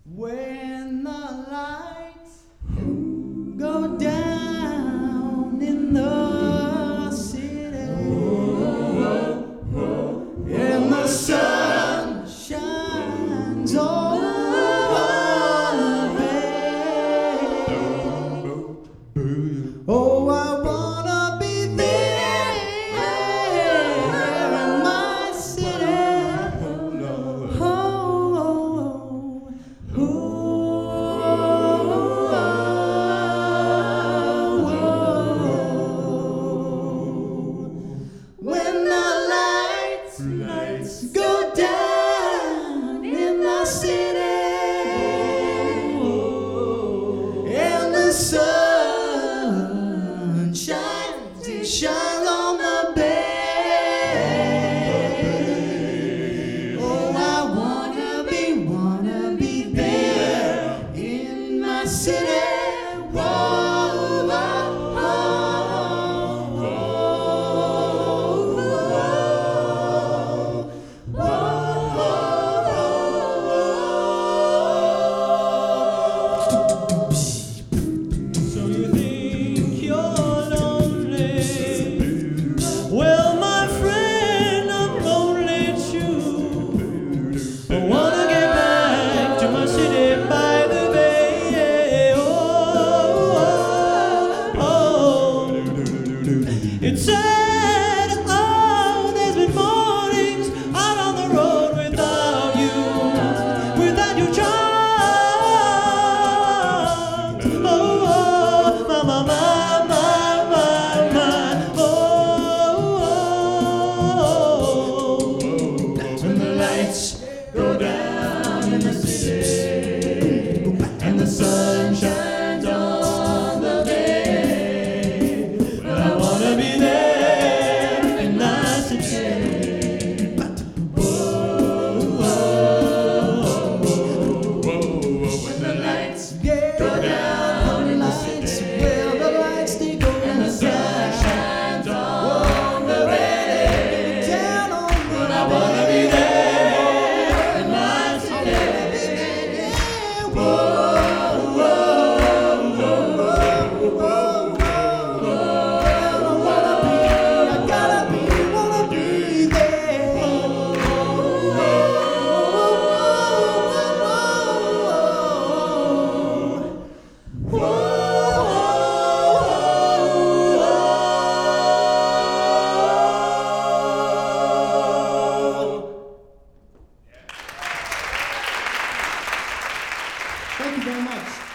When the lights go down in the city and the sun shines over me, oh, I wanna be there in my city. When the lights go down in the city and the sun shines on the bay, oh, I wanna be there in my city. It's sad, oh, there's been mornings out on the road without your charm. Oh, my, my, oh. When the lights go down in the city and the sun shines on the bay, I wanna be there in my city. When the lights go down in the city, well, the lights they go and the sun shines on the bay, down on but I wanna be there in my city. Thank you very much.